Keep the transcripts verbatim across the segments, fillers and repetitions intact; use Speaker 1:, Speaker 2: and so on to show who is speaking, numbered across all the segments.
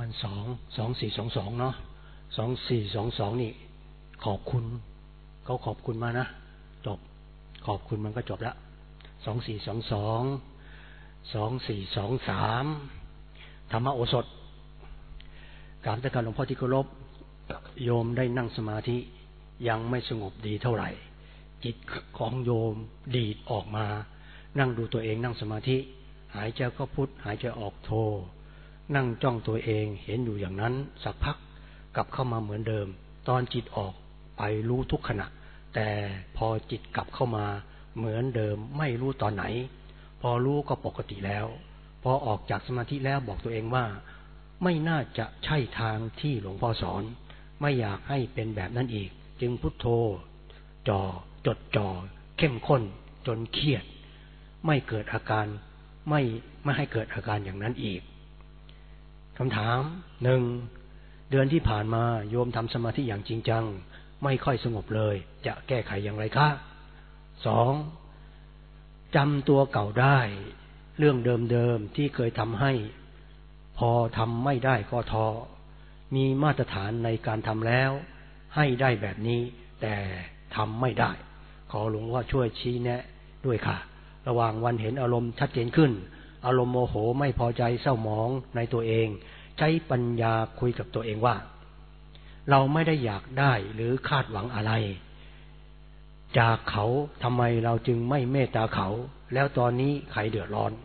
Speaker 1: มันสองสองสี่สองสองเนาะสองสี่สองสองนี่ขอบคุณเขาขอบคุณมานะจบขอบคุณมันก็จบละสองสี่สองสองสองสี่สองสามธรรมโอสถกราบท่านหลวงพ่อที่เคารพโยมได้นั่งสมาธิยังไม่สงบดีเท่าไหร่จิตของโยมดีดออกมานั่งดูตัวเองนั่งสมาธิหายใจเข้าพุทหายใจออกโทนั่งจ้องตัวเองเห็นอยู่อย่างนั้นสักพักกลับเข้ามาเหมือนเดิมตอนจิตออกไปรู้ทุกขณะแต่พอจิตกลับเข้ามาเหมือนเดิมไม่รู้ตอนไหนพอรู้ก็ปกติแล้วพอออกจากสมาธิแล้วบอกตัวเองว่าไม่น่าจะใช่ทางที่หลวงพ่อสอนไม่อยากให้เป็นแบบนั้นอีกจึงพุทโธจ่อจดจ่อเข้มข้นจนเครียดไม่เกิดอาการไม่ไม่ให้เกิดอาการอย่างนั้นอีกคำถามหนึ่งเดือนที่ผ่านมาโยมทำสมาธิอย่างจริงจังไม่ค่อยสงบเลยจะแก้ไขอย่างไรคะสองจำตัวเก่าได้เรื่องเดิมๆที่เคยทำให้พอทำไม่ได้ก็ท้อมีมาตรฐานในการทำแล้วให้ได้แบบนี้แต่ทำไม่ได้ขอหลวงพ่อช่วยชี้แนะด้วยค่ะระหว่างวันเห็นอารมณ์ชัดเจนขึ้นอารมณ์โมโหไม่พอใจเศร้าหมองในตัวเองใช้ปัญญาคุยกับตัวเองว่าเราไม่ได้อยากได้หรือคาดหวังอะไรจากเขาทำไมเราจึงไม่เมตตาเขาแล้วตอนนี้ใครเดือดร้อน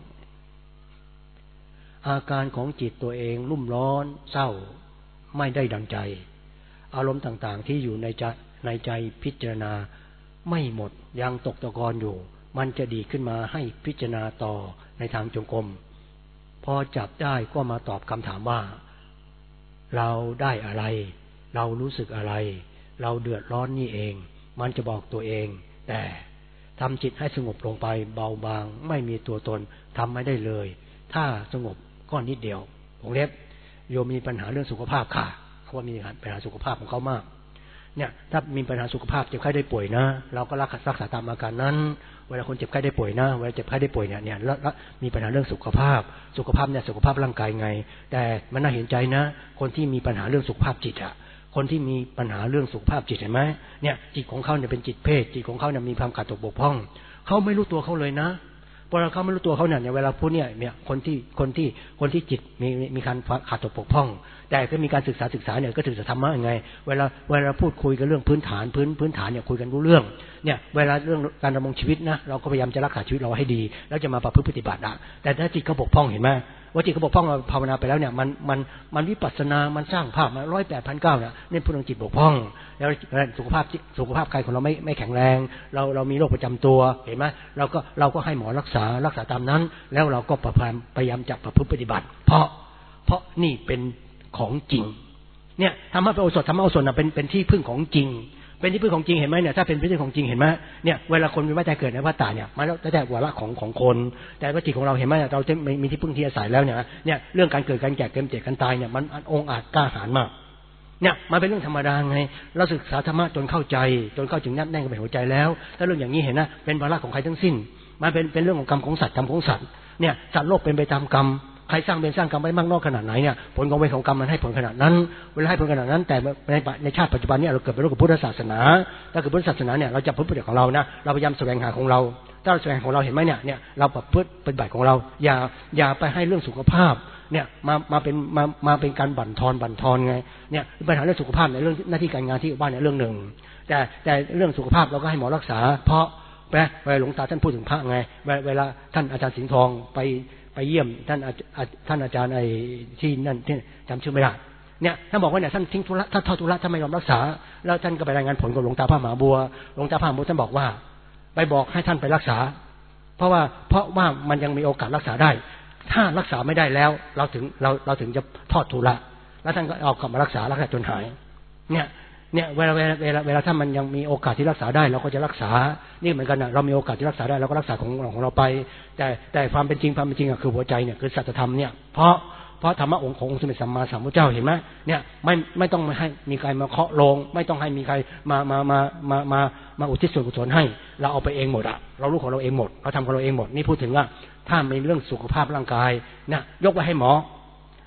Speaker 1: อาการของจิตตัวเองรุ่มร้อนเศร้าไม่ได้ดังใจอารมณ์ต่างๆที่อยู่ในใจในใจพิจารณาไม่หมดยังตกตะกอนอยู่มันจะดีขึ้นมาให้พิจารณาต่อในทางจงกรมพอจับได้ก็มาตอบคำถามว่าเราได้อะไรเรารู้สึกอะไรเราเดือดร้อนนี่เองมันจะบอกตัวเองแต่ทำจิตให้สงบลงไปเบาบางไม่มีตัวตนทำไม่ได้เลยถ้าสงบก็นิดเดียววงเล็บโยมมีปัญหาเรื่องสุขภาพค่ะเขาว่ามีปัญหาสุขภาพของเขามากเนี่ยถ้ามีปัญหาสุขภาพเจ็บไข้ได้ป่วยนะเราก็รักษาตามอาการนั้นเวลาคนเจ็บไข้ได้ป่วยนะเวลาเจ็บไข้ได้ป่วยเนี่ยเนี่ยแล้วมีปัญหาเรื่องสุขภาพสุขภาพเนี่ยสุขภาพร่างกายไงแต่มันน่าเห็นใจนะคนที่มีปัญหาเรื่องสุขภาพจิตอะคนที่มีปัญหาเรื่องสุขภาพจิตเห็นไหมเนี่ยจิตของเขาเนี่ยเป็นจิตเพศจิตของเขาเนี่ยมีความขาดตกบกพร่องเขาไม่รู้ตัวเขาเลยนะพอเราเขาไม่รู้ตัวเขาเนี่ยเวลาพูดเนี่ยเนี่ยคนที่คนที่คนที่จิตมีมีการขาดตกบกพร่องแต่ก็มีการศึกษาศึกษาเนี่ยก็ถึงจะธรรมะยังไงเวลาเวลาพูดคุยกันเรื่องพื้นฐานพื้นพื้นฐานเนี่ยคุยกันรู้เรื่องเนี่ยเวลาเรื่องการดำรงชีวิตนะเราก็พยายามจะรักษาชีวิตเราให้ดีแล้วจะมาประพฤติปฏิบัติอ่ะแต่ถ้าจิตเขาบกพร่องเห็นไหมว่าจิตเขาบกพร่องเราภาวนาไปแล้วเนี่ยมันมันมันวิปัสสนามันสร้างภาพมาร้อยแปดพันเก้าเนี่ยนี่พูดถึงจิตบกพร่องแล้วสุขภาพสุขภาพกายของเราไม่ไม่แข็งแรงเราเรามีโรคประจำตัวเห็นไหมเราก็เราก็ให้หมอรักษารักษาตามนั้นแล้วเราก็พยายามจะประพฤติปฏิบัติเพราะเพราะนี่เป็นของจริงเนี่ยธรรมะเป็นโอสถธรรมะโอสถน่ะเป็นเป็นที่พึ่งของจริงเป็นที่พึ่งของจริงเห็นไหมเนี่ยถ้าเป็นที่พึ่งของจริงเห็นไหมเนี่ยเวลาคนมีวัฏจักรเกิดในวัฏฏะเนี่ยมันแล้วแต่วาระของของคนแต่ว่าจิตของเราเห็นไหมเราจะมีที่พึ่งที่อาศัยแล้วเนี่ยเนี่ยเรื่องการเกิดการแก่เกิดเจ็บการตายเนี่ยมันองอาจกล้าหาญมากเนี่ยมันเป็นเรื่องธรรมดาไงเราศึกษาธรรมะจนเข้าใจจนเข้าถึงแนบแน่นกับหัวใจแล้วถ้าเรื่องอย่างนี้เห็นนะเป็นวาระของใครทั้งสิ้นมันเป็นเป็นเรื่องของกรรมของสัตว์กรรมของสัตว์เนี่ยสัตว์โลกเป็นไปตามกรรมใครสร้างเป็นสร้างกรรมไว้มากน้อยขนาดไหนเนี่ยผลของเวรของกรรมมันให้ผลขนาดนั้นเวลาให้ผลขนาดนั้นแต่ในในชาติปัจจุบันเนี่ยเราเกิดเป็นโลกพุทธศาสนาถ้าเกิดพุทธศาสนาเนี่ยเราจะพุทธปฏิบัติของเรานะเราพยายามแสวงหาของเราถ้าเราแสวงของเราเห็นไหมเนี่ยเนี่ยเราประพฤติปฏิบัติของเราอย่าอย่าไปให้เรื่องสุขภาพเนี่ยมามาเป็นมามาเป็นการบั่นทอนบั่นทอนไงเนี่ยปัญหาเรื่องสุขภาพในเรื่องหน้าที่การงานที่บ้านเนี่ยเรื่องหนึ่งแต่แต่เรื่องสุขภาพเราก็ให้หมอรักษาเพราะเวลาหลวงตาท่านพูดถึงพระไงเวลาท่านอาจารย์สิงห์ทองไปไปเยี่ยมท่านท่านอาจารย์ไอ้ที่นั่นที่จำชื่อไม่ได้เนี่ยท่านบอกว่าเนี่ยท่านทิ้งธุระท่านทอดธุระท่านไม่ยอมรักษาแล้วท่านก็ไปรายงานผลกับหลวงตาพระมหาบัวหลวงตาพระมหาบัวท่านบอกว่าไปบอกให้ท่านไปรักษาเพราะว่าเพราะว่ามันยังมีโอกาสรักษาได้ถ้ารักษาไม่ได้แล้วเราถึงเราเราถึงจะทอดธุระแล้วท่านก็เอากลับมารักษารักษาจนหายเนี่ยเนี่ยเวลาเวลาเวลาเวลาถ้ามันยังมีโอกาสที่รักษาได้เราก็จะรักษานี่เหมือนกันนะเรามีโอกาสที่รักษาได้เราก็รักษาของของเราไปแต่แต่ความเป็นจริงความเป็นจริงอะคือหัวใจเนี่ยคือสัจธรรมเนี่ยเพราะเพราะธรรมะองค์ขององค์สมเด็จสัมมาสัมพุทธเจ้าเห็นไหมเนี่ยไม่ไม่ต้องมาให้มีใครมาเคาะโลงไม่ต้องให้มีใครมามามามามามาอุทิศส่วนกุศลให้เราเอาไปเองหมดอะเรารู้ของเราเองหมดเราทำของเราเองหมดนี่พูดถึงว่าถ้ามีเรื่องสุขภาพร่างกายเนี่ยยกไว้ให้หมอ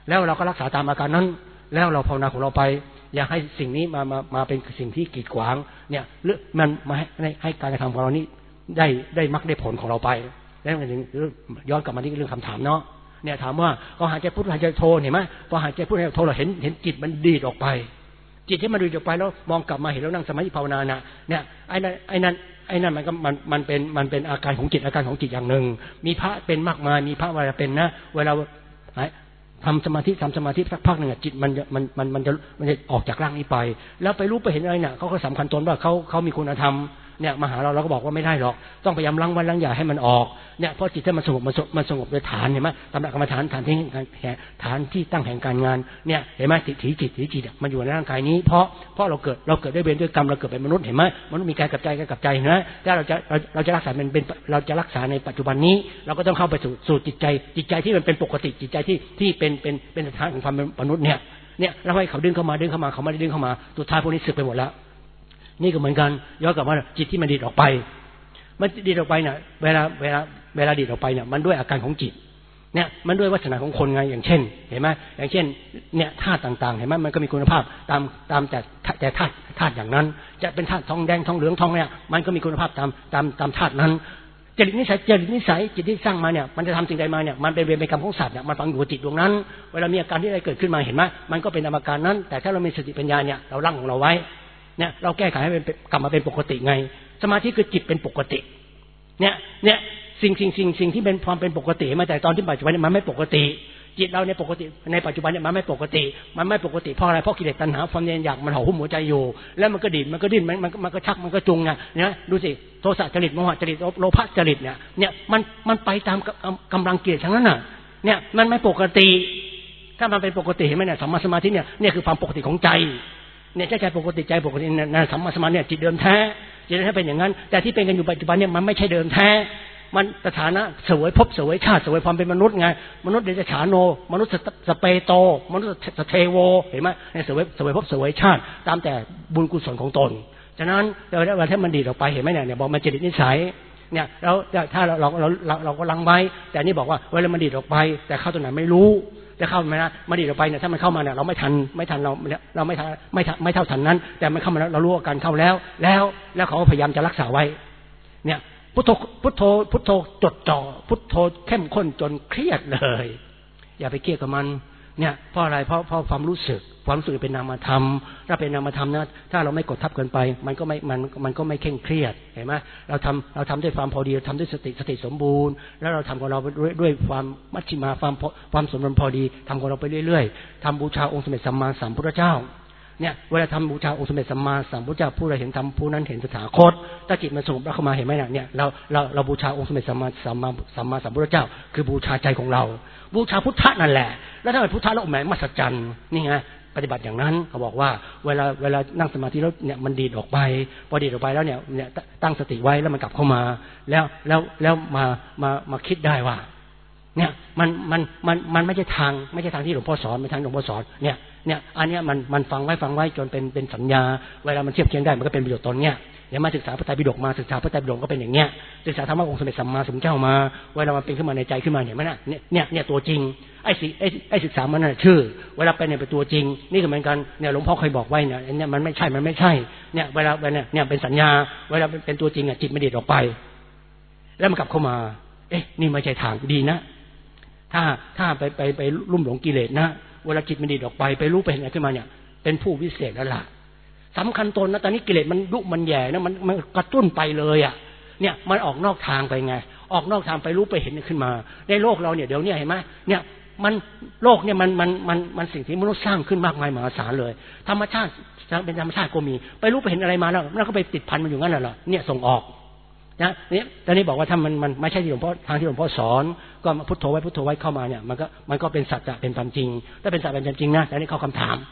Speaker 1: แล้วเราก็รักษาตามอาการนั้นแล้วเราภาวนาของเราไปอย่าให้สิ่งนี้มามามาเป็นสิ่งที่กีดขวางเนี่ยหรือมันมาให้ให้การกระทำของเรานี้ได้ได้มรรคได้ผลของเราไปแล้วมันถึงย้อนกลับมาที่เรื่องคำถามเนาะเนี่ยถามว่าพอหายใจพุทหายใจโทเห็นไหมพอหายใจพุทหายใจโทเราเห็นเห็นจิตมันดีดออกไปจิตที่มันดีดออกไปแล้วมองกลับมาเห็นแล้วนั่งสมาธิภาวนาน่ะเนี่ยไอ้นั่นไอ้นั่นไอ้นั่นมันก็มันมันเป็นมันเป็นอาการของจิตอาการของจิตอย่างหนึ่งมีพระเป็นมากมายมีพระเวลาเป็นนะเวลาทำสมาธิทำสมาธิสักพักหนึ่งจิตมันมันมันมันจะมันจะออกจากร่างนี้ไปแล้วไปรู้ไปเห็นอะไรเนี่ยเขาก็สำคัญตนว่าเขาเขามีคุณธรรมเนี่ยมาหาเราเราก็บอกว่าไม่ได้หรอกต้องพยายามล้างวันล้างอย่าให้มันออกเนี่ยเพราะจิตถ้ามันสงบมันมันสงบโดยฐานเห็นไหมตำหนักกรรมฐานฐานที่ฐานที่ตั้งแห่งการงานเนี่ยเห็นไหมติถีจิตถีจิตมันอยู่ในร่างกายนี้เพราะเพราะเราเกิดเราเกิดด้วยเวรด้วยกรรมเราเกิดเป็นมนุษย์เห็นไหมมนุษย์มีกายกับใจกายกับใจนะถ้าเราจะเราเราจะรักษาเป็นเป็นเราจะรักษาในปัจจุบันนี้เราก็ต้องเข้าไปสู่สู่จิตใจจิตใจที่มันเป็นปกติจิตใจที่ที่เป็นเป็นเป็นสถานของความเป็นมนุษย์เนี่ยเนี่ยเราให้เขาดึงเข้ามาดึงเข้ามาเขาไม่ได้ดึงเข้ามาสุดท้ายพวกนี้สึกไปหมดแล้วนี่ก็เหมือนกันย้อนกลับมาจิตที่มันดีดออกไปมันดีดออกไปเนี่ยเวลาเวลาเวลาดีดออกไปเนี่ยมันด้วยอาการของจิตเนี่ยมันด้วยวัฒนาของคนไงอย่างเช่นเห็นไหมอย่างเช่นเนี่ยธาตุต่างๆเห็นไหมมันก็มีคุณภาพตามตามแต่แต่ธาตุธาตุอย่างนั้นจะเป็นธาตุทองแดงทองเหลืองทองเนี่ยมันก็มีคุณภาพตามตามตามธาตุนั้นจริตนิสัยจริตนิสัยจิตที่สร้างมาเนี่ยมันจะทำสิ่งใดมาเนี่ยมันเป็นเวรเป็นกรรมของสัตว์เนี่ยมันฝังอยู่จิตดวงนั้นเวลามีอาการที่อะไรเกิดขึ้นมาเห็นไหมมันก็เป็นอาการนั้นแต่ถ้าเรามีสติปัญญาเนี่ยเราลั่งของเราไว้เนี่ยเราแก้ไขให้เป็นกลับมาเป็นปกติไงสมาธิคือจิตเป็นปกติเนี่ยเนี่ยสิ่งสิ่งสิ่งสิ่งที่เป็นความเป็นปกติมาแต่ตอนที่ปัจจุบันมันไม่ปกติจิตเราในปกติในปัจจุบันเนี่ยมันไม่ปกติมันไม่ปกติเพราะอะไรเพราะกิเลสตัณหาความเย็นอยากมันห่อหุ้มหัวใจอยู่แล้วมันก็ดิ้นมันก็ดิ้นมันมันมันก็ชักมันก็จุงไงเนี่ยดูสิโทสะจริตโมหะจริตโลภะจริตเนี่ยเนี่ยมันมันไปตามกำลังกิเลสทั้งนั้นน่ะเนี่ยมันไม่ปกติถ้ามันเป็นปกติเห็นไหมเนี่ยสัมมาสมาธิเนี่ยเนี่ยคือความปกติของใจเนี่ยใจปกติใจปกติในสัมมาสมาธิเนี่ยจิตเดิมแท้จิตแท้เป็นอย่างนั้นแต่ที่เป็นกันอยู่ปัจจุบันเนี่ยมันไม่ใช่เดิมแท้มันสถานะเสวยภพเสวยชาติเสวยความเป็นมนุษย์ไงมนุษย์เดชฉาโนมนุษย์สเปโตมนุษย์สเทโวเห็นไหมในเสวยเสวยภพเสวยชาติตามแต่บุญกุศลของตนฉะนั้นเวลาที่มันดีออกไปเห็นไหมเนี่ยบอกมันจริตนิสัยเนี่ยแล้วถ้าเราเราเราเราเราก็ลังไว้แต่นี่บอกว่าเวลามันดีออกไปแต่เข้าตัวไหนไม่รู้จะเข้ามานะมันดีออกไปเนี่ยถ้ามันเข้ามาเนี่ยเราไม่ทันไม่ทันเราเราไม่ทันไม่ไม่เท่าทันนั้นแต่มันเข้ามาแล้วเรารู้อาการเข้าแล้วแล้วแล้วเขาพยายามจะรักษาไว้เนี่ยพุทโธพุทโธพุทโธจดจ่อพุทโธเข้มข้นจนเครียดเลยอย่าไปเครียดกับมันเนี่ยเพราะอะไรเพราะเพราะความรู้สึกความรู้สึกเป็นนามธรรมถ้าเป็นนามธรรมนะถ้าเราไม่กดทับเกินไปมันก็ไม่มันมันก็ไม่เคร่งเครียดเห็นไหมเราทำเราทำด้วยความพอดีเราทำด้วยสติสติสมบูรณ์แล้วเราทำของเราด้วยด้วยความมัชฌิมาความความสมดุลพอดีทำของเราไปเรื่อยๆทำบูชาองค์สมเด็จสัมมาสัมพุทธเจ้าเนี่ยเวลาทำบูชาองค์สมเด็จสัมมาสัมพุทธเจ้าผู้ใดเห็นธรรมผู้นั้นเห็นสถาคตถ้าจิตมันสงบแล้วเข้ามาเห็นไหมเนี่ยเราเราเราบูชาองค์สมเด็จสัมมาสัมมาสัมมาสัมพุทธเจ้าคือบูชาใจของเราบูชาพุทธะนั่นแหละแล้วถ้าเป็นพุทธะแล้วแหมมหัศจรรย์นี่ไงปฏิบัติอย่างนั้นเขาบอกว่าเวลาเวลานั่งสมาธิแล้วเนี่ยมันดีดออกไปพอดีดออกไปแล้วเนี่ยเนี่ยตั้งสติไว้แล้วมันกลับเข้ามาแล้วแล้วแล้วมามามาคิดได้ว่าเนี่ยมันมันมันมันไม่ใช่ทางไม่ใช่ทางที่หลวงพ่อสอนไม่ทางหลวงพ่อสอนเนี่ยเนี่ยอันเนี้ยมันมันฟังไว้ฟังไว้จนเป็นเป็นสัญญาเวลามันเทียบเคียงได้มันก็เป็นประโยชน์ตนเนี่ยเนี่ยมาศึกษาพระไตรปิฎกมาศึกษาพระไตรปิฎกก็เป็นอย่างเงี้ยศึกษาธรรมะองค์สมเด็จสัมมาสัมพุทธเจ้ามาเวลามันเป็นขึ้นมาในใจขึ้นมาเนี่ยมันน่ะเนี่ยเนี่ยเนี่ยตัวจริงไอ้สิไอ้ไอ้ศึกษามันน่ะชื่อเวลาเป็นเนี่ยเป็นตัวจริงนี่ก็เหมือนกันเนี่ยหลวงพ่อเคยบอกไว้เนี่ยเนี่ยมันไม่ใช่มันไม่ใช่เนี่ยเวลาเนี่ยเนี่ยเป็นสัญญาเวลาเป็นตัวจริงอ่ะจิตไม่เด็ดออกไปแล้วมันกลับเข้ามาเอ๊ะนี่ไม่ใช่ทางดีนะถ้าถ้าไปไปไปลุ่มหลงกิเลสนะเวลาจิตมันดีดออกไปไปรู้ไปเห็นอะไรขึ้นมาเนี่ยเป็นผู้วิเศษแล้วล่ะสำคัญตนนะตอนนี้กิเลสมันดุมันแย่นะมันมันกระตุ้นไปเลยอ่ะเนี่ยมันออกนอกทางไปไงออกนอกทางไปรู้ไปเห็นขึ้นมาในโลกเราเนี่ยเดี๋ยวนี้เห็นไหมเนี่ยมันโลกเนี่ยมันมันมันมันสิ่งที่มนุษย์สร้างขึ้นมากมายมหาศาลเลยธรรมชาติเป็นธรรมชาติก็มีไปรู้ไปเห็นอะไรมาแล้วแล้วก็ไปติดพันมันอยู่งั้นน่ะเหรอเนี่ยส่งออกนะเนี่ยตอนนี้บอกว่าถ้ามันมันไม่ใช่ที่หลวงพ่อทางที่หลวงพ่อสอนก็พุทโธไว้พุทโธไว้เข้ามาเนี่ยมันก็มันก็เป็นสัจจะเป็นความจริงถ้าเป็นสัจจะเป็นความจริงนะแต่นี่เข้าคำถาม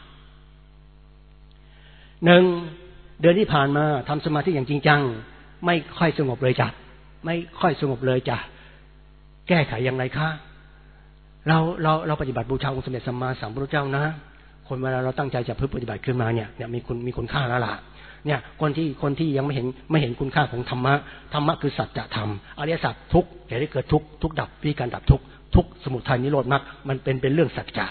Speaker 1: หนึ่งเดือนที่ผ่านมาทำสมาธิอย่างจริงจังไม่ค่อยสงบเลยจ้ะไม่ค่อยสงบเลยจ้ะแก้ไขอย่างไรคะเราเราเราปฏิบัติบูชาองค์สมเด็จสัมมาสัมพุทธเจ้านะคนเวลาเราตั้งใจจะพึ่งปฏิบัติขึ้นมาเนี่ยเนี่ยมีคุณมีคุณค่าแล้วล่ะเนี่ยคนที่คนที่ยังไม่เห็นไม่เห็นคุณค่าของธรรมะธรรมะคือสัจธรรมอริยสัจทุกข์เหตุให้เกิดทุกข์ทุกข์ดับวิธีการดับทุกข์ทุกข์สมุทัยนิโรธมรรคมันเป็นเป็นเรื่องสัจจะ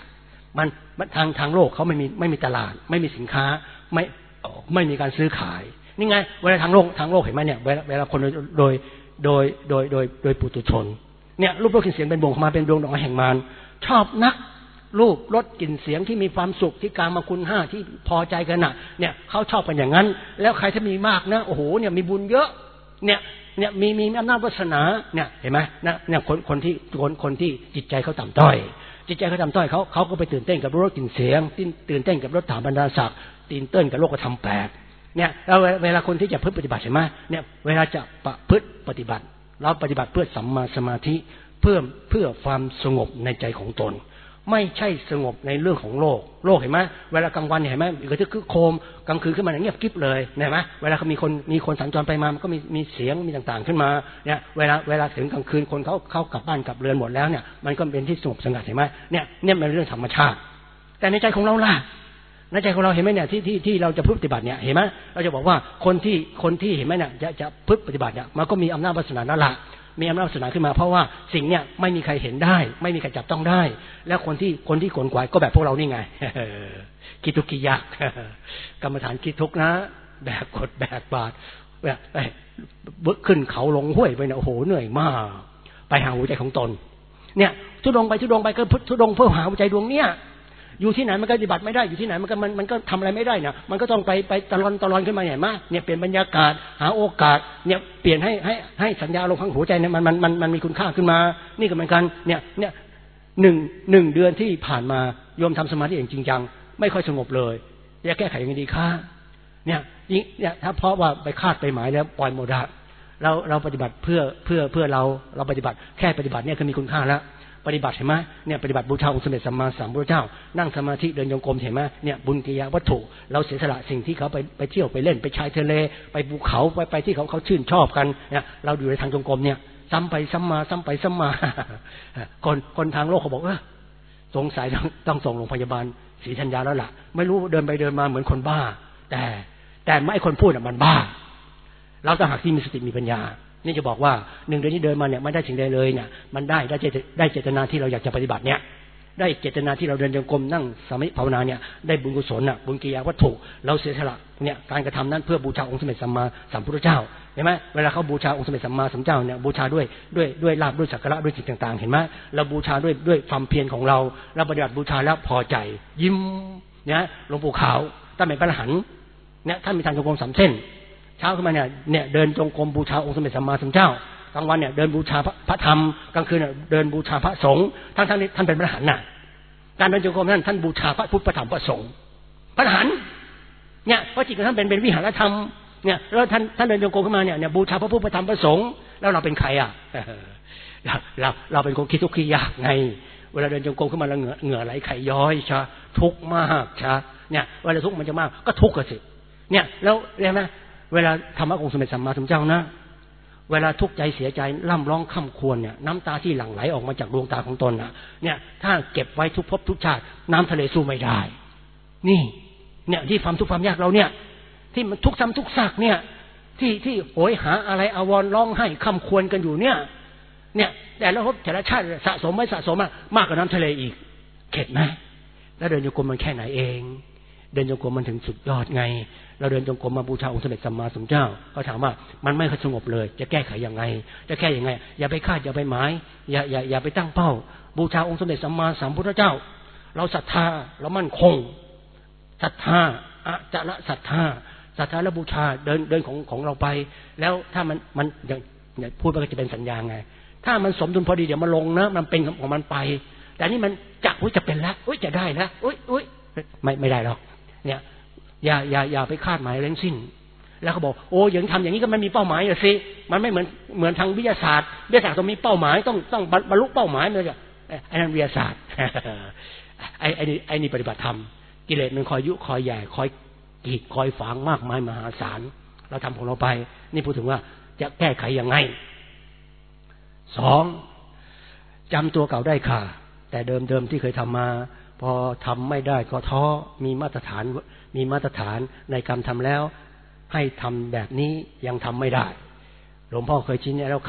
Speaker 1: มันทางทางโลกเขาไม่มีไม่มีตลาดไม่มีสินค้าไม่ไม่มีการซื้อขายนี่ไงเวลาทางโลกทางโลกเห็นไหมเนี่ยเวลาเวลาคนโดยโดยโดยโดยโดยปุถุชนเนี่ยรูปรสกลิ่นเสียงเป็นบ่งมาเป็นดวงดอกแห่งมารชอบนักรูปรสกลิ่นเสียงที่มีความสุขที่กามคุณห้าที่พอใจกันน่ะเนี่ยเขาชอบกันอย่างนั้นแล้วใครถ้ามีมากนะโอ้โหเนี่ยมีบุญเยอะเนี่ยเนี่ยมีมีอำนาจวาสนาเนี่ยเห็นไหมนะเนี่ยคนคนที่คนคนที่จิตใจเขาต่ำต้อยจิตใจเขาต่ำต้อยเขาเขาก็ไปตื่นเต้นกับรสกลิ่นเสียงตื่นเต้นกับรสถาบรรดาศักดิ์ตื่นเต้นกับโลกธรรมแปดเนี่ยเราเวลาคนที่จะพึ่งปฏิบัติใช่ไหมเนี่ยเวลาจะประพฤติปฏิบัติเราปฏิบัติเพื่อสัมมาสมาธิเพื่อเพื่อความสงบในใจของตนไม่ใช่สงบในเรื่องของโลกโลกเห็นไหมเวลากลางวันเห็นไหมก็จะคือโคมกลางคืนขึ้นมาเงียบกิ๊บเลยเห็นไหมเวลาเขามีคนมีคนสัญจรไปมามันก็มีมีเสียงมีต่างๆขึ้นมาเนี่ยเวลาเวลาถึงกลางคืนคนเขาเข้ากลับบ้านกลับเรือนหมดแล้วเนี่ยมันก็เป็นที่สงบสงัดเห็นไหมเนี่ยเนี่ยเป็นเรื่องธรรมชาติแต่ในใจของเราล่ะในใจของเราเห็นไหมเนี่ยที่ที่ที่เราจะพึ่งปฏิบัติเนี่ยเห็นไหมเราจะบอกว่าคนที่คนที่เห็นไหมเนี่ยจะจะพึ่งปฏิบัติเนี่ยมันก็มีอำนาจวาสนานั่นแหละมีอำนาจวาสนาขึ้นมาเพราะว่าสิ่งเนี่ยไม่มีใครเห็นได้ไม่มีใครจับต้องได้แล้วคนที่คนที่ขนขวายก็แบบพวกเรานี่ไงคิดทุกข์คิดยากกรรมฐานคิดทุกข์นะแบกกดแบกบาตรแบบบึกขึ้นเขาลงห้วยไปเนี่ยโอ้โหเหนื่อยมากไปหาหัวใจของตนเนี่ยทุดงไปทุดงไปก็ทุดงเพื่อหาหัวใจดวงเนี้ยอยู่ที่ไหนมันก็ปฏิบัติไม่ได้อยู่ที่ไหนมันก็มันมันก็ทำอะไรไม่ได้นะมันก็ต้องไปไปตะลอนตะลอนขึ้นมาเนี่ยมาเนี่ยเปลี่ยนบรรยากาศหาโอกาสเนี่ยเปลี่ยนให้ให้ให้สัญญาลงข้างหัวใจเนี่ยมันมันมันมันมีคุณค่าขึ้นมานี่ก็เหมือนกันเนี่ยเนี่ยหนึ่งหนึ่งเดือนที่ผ่านมาโยมทำสมาธิอย่างจริงจังไม่ค่อยสงบเลยจะแก้ไขยังไงดีคะเนี่ยเนี่ยถ้าเพราะว่าไปคาดไปหมายแล้วปล่อยโมดะเราเราปฏิบัติเพื่อเพื่อเพื่อเราเราปฏิบัติแค่ปฏิบัติเนี่ยก็มีคุณค่าแล้วปฏิบัติเห็นไหมเนี่ยปฏิบัติบูชาองค์สมเด็จสัมมาสัมพุทธเจ้านั่งสมาธิเดินโยกมเห็นไหมเนี่ยบุญกิยาวัตถุเราเสียสละสิ่งที่เขาไปไปเที่ยวไปเล่นไปชายทะเลไปภูเขาไปไปที่เขาเขาชื่นชอบกันเนี่ยเราอยู่ในทางโยกมเนี่ยซ้ำไปซ้ำมาซ้ำไปซ้ำมาคนคนทางโลกเขาบอกเออสงสัยต้องต้องส่งโรงพยาบาลศรีธัญญาแล้วล่ะไม่รู้เดินไปเดินมาเหมือนคนบ้าแต่แต่ไม่คนพูดอ่ะมันบ้าเราต้องหักที่มีสติมีปัญญานี่จะบอกว่าหนึ่งเดือนที่เดินมาเนี่ยมันได้สิ่งใดเลยเนี่ยมันได้ได้ได้เจตนาที่เราอยากจะปฏิบัติเนี่ยได้เจตนาที่เราเดินจงกรมนั่งสมาธิภาวนาเนี่ยได้บุญกุศลน่ะบุญกิยาวัตถุเราเสียสละเนี่ยการกระทำนั้นเพื่อบูชาองค์สมเด็จสัมมาสัมพุทธเจ้าเห็นไหมเวลาเขาบูชาองค์สมเด็จสัมมาสัมพุทธเจ้าเนี่ยบูชาด้วยด้วยด้วยลาภด้วยสักการะด้วยสิ่งต่างๆเห็นไหมเราบูชาด้วยด้วยความเพียรของเราเราปฏิบัติบูชาแล้วพอใจยิ้มเนี่ยหลวงปู่ขาวท่านเป็นพระอรหันต์เนี่ยท่านมีทางจงกรมสามเส้นเช้าขึ้นมาเนี่ยเนี่ยเดินจงกรมบูชาองค์สมเด็จสัมมาสัมพุทธเจ้ากลางวันเนี่ยเดินบูชาพระธรรมกลางคืนเนี่ยเดินบูชาพระสงฆ์ทั้งทั้งนี้ท่านเป็นพระอรหันต์น่ะการเดินจงกรมนั้นท่านบูชาพระพุทธพระธรรมพระสงฆ์พระอรหันต์เนี่ยเพราะจิตของท่านเป็นเป็นวิหารธรรมเนี่ยแล้วท่านท่านเดินจงกรมขึ้นมาเนี่ยเนี่ยบูชาพระพุทธพระธรรมพระสงฆ์แล้วเราเป็นใครอ่ะเราเราเราเป็นคนคิดทุกข์คิดยากไงเวลาเดินจงกรมขึ้นมาแล้วเหงื่อเหงื่อไหลไขย้อยชะทุกข์มากชะเนี่ยเวลาทุกข์มันจะมากก็ทุกข์กันสิเนี่ยแล้วเรียกไหมเวลาธรรมะองค์สมเด็จสัมมาสัมพุทธเจ้านะเวลาทุกข์ใจเสียใจร่ำร้องค่ำควรเนี่ยน้ำตาที่หลั่งไหลออกมาจากดวงตาของตนน่ะเนี่ยถ้าเก็บไว้ทุกภพทุกชาติน้ำทะเลสู้ไม่ได้นี่เนี่ยที่ความทุกข์ความยากเราเนี่ยที่มันทุกข์ซ้ำทุกข์ซากเนี่ยที่ที่โหยหาอะไรอาวรร้องไห้ค่ำควรกันอยู่เนี่ยเนี่ยแต่ละภพแต่ละชาติสะสมไม่สะสมมากมากกว่าน้ำทะเลอีกเข็ดไหมแล้วเดินโยกมมันแค่ไหนเองเดินจงกรมมันถึงสุดยอดไงเราเดินจงกรมมาบูชาองค์สมเด็จสัมมาสัมพุทธเจ้าเขาถามว่ามันไม่สงบเลยจะแก้ไขยังไงจะแก้ยังไงอย่าไปคาดอย่าไปหมายอย่าอย่าอย่าไปตั้งเป้าบูชาองค์สมเด็จสัมมาสัมพุทธเจ้าเราศรัทธาเรามั่นคงศรัทธาอะจะละศรัทธาศรัทธาและบูชาเดินเดินของของเราไปแล้วถ้ามันมันอย่างพูดมันก็จะเป็นสัญญาไงถ้ามันสมดุลพอดีเดี๋ยวมันลงนะมันเป็นของมันไปแต่นี่มันจะอุ้ยจะเป็นแล้วอุ้ยจะได้แล้วอุ้ยอุ้ยไม่ไม่ได้หรอกเนี่ยอย่าอย่าอย่าไปคาดหมายเร่งสิ้นแล้วเขาบอกโอ้ยังทำอย่างนี้ก็ไม่มีเป้าหมายอ่ะสิมันไม่เหมือนเหมือนทางวิทยาศาสตร์วิทยาศาสตร์ต้องมีเป้าหมายต้องต้องบรรลุเป้าหมายเลยไอ้นั่นวิทยาศาสตร์ไอ้ไอ้นี่ไอ้นี่ปฏิบัติธรรมกิเลสมันคอยยุคอยใหญ่คอยกีดคอยฝังมากมายมหาศาลเราทำของเราไปนี่พูดถึงว่าจะแก้ไขยังไงสองจำตัวเก่าได้ค่ะแต่เดิมเดิมที่เคยทำมาพอทำไม่ได้ก็ท้อมีมาตรฐานมีมาตรฐานในการทำแล้วให้ทำแบบนี้ยังทำไม่ได้หลวงพ่อเคยชี้แนะแล้วค่ะ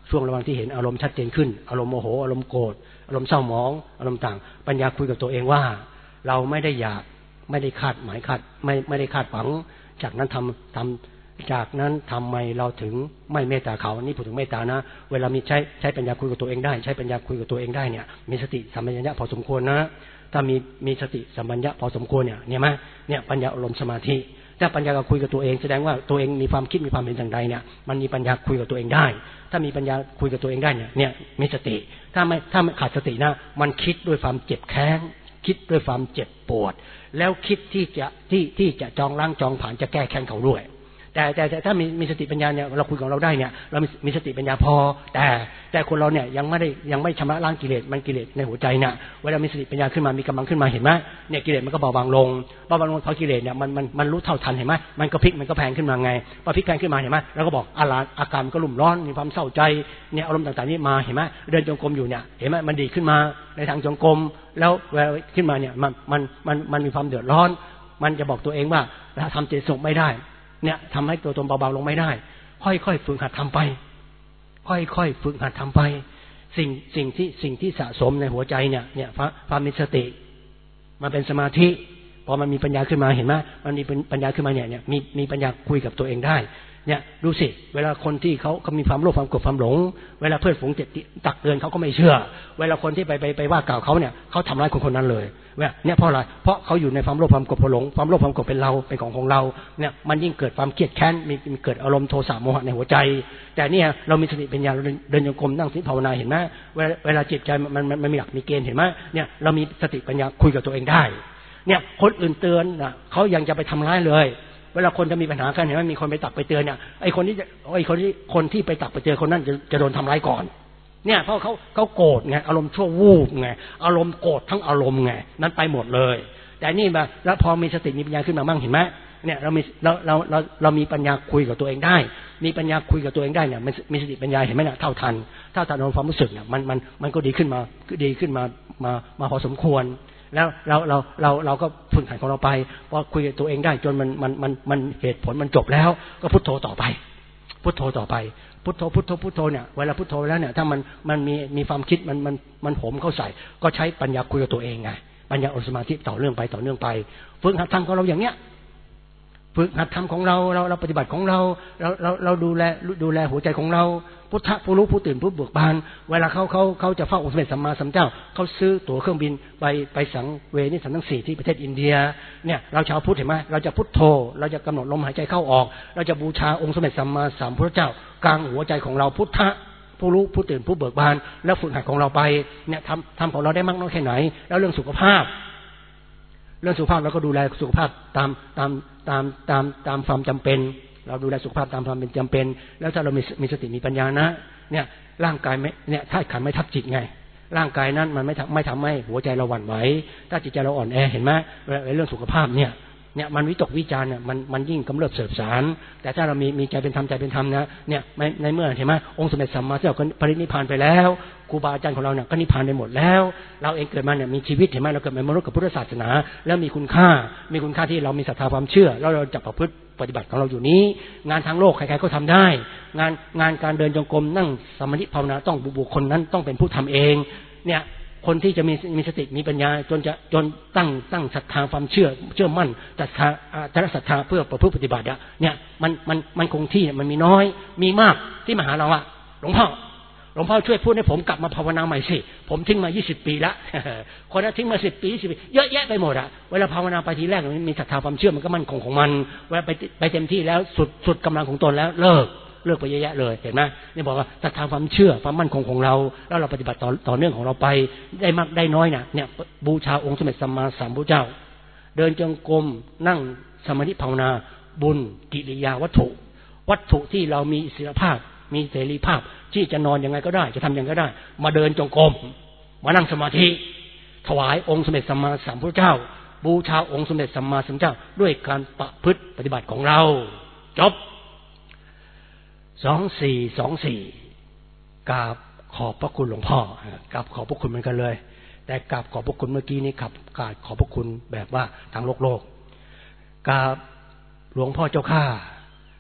Speaker 1: ช่วงระหว่างที่เห็นอารมณ์ชัดเจนขึ้นอารมณ์โมโหอารมณ์โกรธอารมณ์เศร้าหมองอารมณ์ต่างปัญญาคุยกับตัวเองว่าเราไม่ได้อยากไม่ได้คาดหมายคาดไม่ไม่ได้คาดหวังจากนั้นทำทำจากนั้นทำไมเราถึงไม่เมตตาเขานี่พูดถึงเมตตานะเวลามีใช้ใช้ปัญญาคุยกับตัวเองได้ใช้ปัญญาคุยกับตัวเองได้เนี่ยมีสติสัมปชัญญะพอสมควรนะถ้ามีมีสติสัมปชัญญะพอสมควรเนี่ยเนี่ยมั้ยเนี่ยปัญญาอารมณ์สมาธิถ้าปัญญาคุยกับตัวเองแสดงว่าตัวเองมีความคิดมีความเห็นอย่างใดเนี่ยมันมีปัญญาคุยกับตัวเองได้ถ้ามีปัญญาคุยกับตัวเองได้เนี่ยเนี่ยมีสติถ้าไม่ถ้าไม่ขาดสตินะมันคิดด้วยความเจ็บแค้นคิดด้วยความเจ็บปวดแล้วคิดที่จะที่ที่จะจองล้างจองผ่านจะแก้แค้นเขาด้วยแต่แต่แต่ถ้ามีมีสติปัญญาเนี่ยเราคุยของเราได้เนี่ยเรามีมีสติปัญญาพอแต่แต่คนเราเนี่ยยังไม่ได้ยังไม่ชำระล้างกิเลสมันกิเลสในหัวใจเนี่ยเวลามีสติปัญญาขึ้นมามีกำลังขึ้นมาเห็นไหมเนี่ยกิเลสมันก็เบาบางลงเบาบางลงเพราะกิเลสเนี่ยมันมันมันรู้เท่าทันเห็นไหมมันก็พลิกมันก็แพงขึ้นมาไงพอพลิกแพงขึ้นมาเห็นไหมเราก็บอกอาการอาการมันก็ลุ่มร้อนมีความเศร้าใจเนี่ยอารมณ์ต่างๆนี่มาเห็นไหมเดินจงกรมอยู่เนี่ยเห็นไหมมันดีขึ้นมาในทางจงกรมแล้วเวลาขึ้นมาเนี่ยมันมันมันมันมีความเดือดร้อนมันจะบอกตัวเองว่าเราทำใจสงบไม่ได้เนี่ยทำให้ตัวตนเบาๆลงไม่ได้ค่อยๆฝึกหัดทำไปค่อยๆฝึกหัดทำไปสิ่งสิ่งที่สิ่งที่สะสมในหัวใจเนี่ยเนี่ยความมีสติมันเป็นสมาธิพอมันมีปัญญาขึ้นมาเห็นไหมมันมีปัญญาขึ้นมาเนี่ยเนี่ยมีมีปัญญาคุยกับตัวเองได้เนี่ยดูสิเวลาคนที่เขาเขามีความโลภความโกรธความหลงเวลาเพื่อนฝูงตักเตือนเขาก็ไม่เชื่อเวลาคนที่ไปไปไปว่ากล่าวเขาเนี่ยเขาทำร้ายคนคนนั้นเลยเนี่ยเพราะอะไรเพราะเขาอยู่ในความโลภความโกรธความหลงความโลภความโกรธเป็นเราเป็นของของเราเนี่ยมันยิ่งเกิดความเครียดแค้นมีมีเกิดอารมณ์โทสะโมหะในหัวใจแต่เนี่ยเรามีสติปัญญาเราเดินโยกมนั่งสมาธิภาวนาเห็นไหมเวลาเวลาจิตใจมันมันมันมีหลักมีเกณฑ์เห็นไหมเนี่ยเรามีสติปัญญาคุยกับตัวเองได้เนี่ยคนอื่นเตือนนะเขายังจะไปทำร้ายเลยเวลาคนจะมีปัญหากันเห็นไหมมีคนไปตักไปเตือนเนี่ยไอ้คนที่ไอ้คนที่คนที่ไปตักไปเตือนคนนั้นจะจะโดนทำร้ายก่อนเนี่ยเพราะเขาเขาโกรธไงอารมณ์ชั่ววูบไงอารมณ์โกรธทั้งอารมณ์ไงนั้นไปหมดเลยแต่นี่มาแล้วพอมีสติมีปัญญาขึ้นมามั่งเห็นไหมเนี่ยเรามีเราเราเราเรามีปัญญาคุยกับตัวเองได้มีปัญญาคุยกับตัวเองได้เนี่ยมันมีสติปัญญาเห็นไหมเนี่ยเท่าทันเท่าทันความรู้สึกเนี่ยมันมันมันก็ดีขึ้นมาดีขึ้นมามามาพอสมควรแล้วเราเราเราเราก็ฝึกหัดของเราไปพอคุยกับตัวเองได้จนมันมันมันมันเหตุผลมันจบแล้วก็พุทโธต่อไปพุทโธต่อไปพุทโธพุทโธพุทโธเนี่ยเวลาพุทโธแล้วเนี่ยถ้ามันมันมีมีความคิดมันมันมันผมเข้าใส่ก็ใช้ปัญญาคุยกับตัวเองไงปัญญาอสมาธิต่อเนื่องไปต่อเนื่องไปฝึกหัดทำของเราอย่างเนี้ยฝึกหัดทำของเราเราเราปฏิบัติของเราเราเราเราดูแลดูแลหัวใจของเราพุทธะผู้รู้ผู้ตื่นผู้เบิกบานเวลาเขาเขาเขาจะเฝ้าองค์สมเด็จสัมมาสัมพุทธเจ้าเขาซื้อตั๋วเครื่องบินไปไปสังเวนิสันทั้งสี่ที่ประเทศอินเดียเนี่ยเราชาวพุทธเห็นไหมเราจะพุทโธเราจะกำหนดลมหายใจเข้าออกเราจะบูชาองค์สมเด็จสัมมาสัมพุทธเจ้ากลางหัวใจของเราพุทธะผู้รู้ผู้ตื่นผู้เบิกบานแล้วฝึกหัดของเราไปเนี่ยทำทำของเราได้มากน้อยแค่ไหนแล้วเรื่องสุขภาพเรื่องสุขภาพเราก็ดูแลสุขภาพตามตามตามตามตามความจำเป็นเราดูแลสุขภาพตามความเป็นจำเป็นแล้วถ้าเรามีมีสติมีปัญญานะเนี่ยร่างกายไม่เนี่ยถ้าขันไม่ทับจิตไงร่างกายนั้นมันไม่ทำไม่ทำให้หัวใจเราหวั่นไหวถ้าจิตใจเราอ่อนแอเห็นไหมเรื่องสุขภาพเนี่ยเนี่ยมันวิตกวิจารเนี่ยมันมันยิ่งกำเริบเสบสารแต่ถ้าเรามีมีใจเป็นธรรมใจเป็นธรรมนะเนี่ยในเมื่อเห็นไหมองค์สมเด็จสัมมาสัมพุทธเจ้าก็ปรินิพพานไปแล้วครูบาอาจารย์ของเราเนี่ยก็นิพพานไปหมดแล้วเราเองเกิดมาเนี่ยมีชีวิตเห็นไหมเราเกิดมาในมนุษย์กับพุทธศาสนาแล้วมีคุณค่ามีคุณค่าที่เรามีศรัทธาความเชื่อแล้วเราจะประพฤติปฏิบัติของเราอยู่นี้งานทางโลกใครๆก็ทำได้งานงานการเดินจงกรมนั่งสมาธิภาวนาต้องบุคคลนั้นต้องเป็นผู้ทำเองเนี่ยคนที่จะมีมีสติมีปัญญาจนจะจนตั้งตั้งศรัทธาความเชื่อเชื่อมั่นศรัทธาอาศรัทธาเพื่อประพฤติปฏิบัติเนี่ยมันมันมันคงที่มันมีน้อยมีมากที่มาหาเราอะหลวงพ่อหลวงพ่อช่วยพูดให้ผมกลับมาภาวนาใหม่สิผมทิ้งมายี่สิบปีละคนนั้นทิ้งมาสิบปียี่สิบปีเยอะแยะไปหมดอะเวลาภาวนาไปทีแรกมันมีศรัทธาความเชื่อมันก็มั่นคงของมันเวลาไปไปเต็มที่แล้วสุดสุดกำลังของตนแล้วเลิกเลิกไปเยอะแยะเลยเห็นไหมนี่บอกว่าศรัทธาความเชื่อความมั่นคงของเราแล้วเราปฏิบัติต่อต่อเนื่องของเราไปได้มากได้น้อยน่ะเนี่ยบูชาองค์สมเด็จสัมมาสัมพุทธเจ้าเดินจงกรมนั่งสมาธิภาวนาบุญกิริยาวัตถุวัตถุที่เรามีอิสรภาพมีเสรีภาพที่จะนอนยังไงก็ได้จะทำยังไงก็ได้มาเดินจงกรมมานั่งสมาธิถวายองค์สมเด็จสัมมาสัมพุทธเจ้าบูชาองค์สมเด็จสัมมาสัมพุทธเจ้าด้วยการประพฤติปฏิบัติของเราจบสองสี่สองสี่กราบขอบพระคุณหลวงพ่อกราบขอบพระคุณเหมือนกันเลยแต่กราบขอบพระคุณเมื่อกี้นี้ครับกราบขอบพระคุณแบบว่าทางโลกโลกกราบหลวงพ่อเจ้าข้า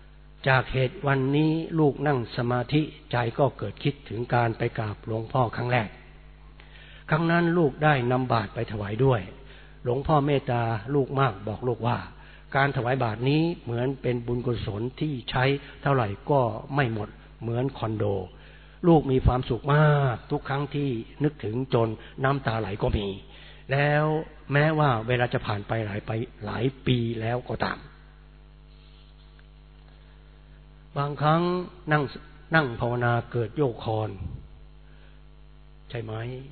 Speaker 1: จากเหตุวันนี้ลูกนั่งสมาธิใจก็เกิดคิดถึงการไปกราบหลวงพ่อครั้งแรกครั้งนั้นลูกได้นำบาตรไปถวายด้วยหลวงพ่อเมตตาลูกมากบอกลูกว่าการถวายบาตรนี้เหมือนเป็นบุญกุศลที่ใช้เท่าไหร่ก็ไม่หมดเหมือนคอนโดลูกมีความสุขมากทุกครั้งที่นึกถึงจนน้ำตาไหลก็มีแล้วแม้ว่าเวลาจะผ่านไปหลายไปหลายปีแล้วก็ตามบางครั้งนั่งนั่งภาวนาเกิดโยกคอนใช่ไหม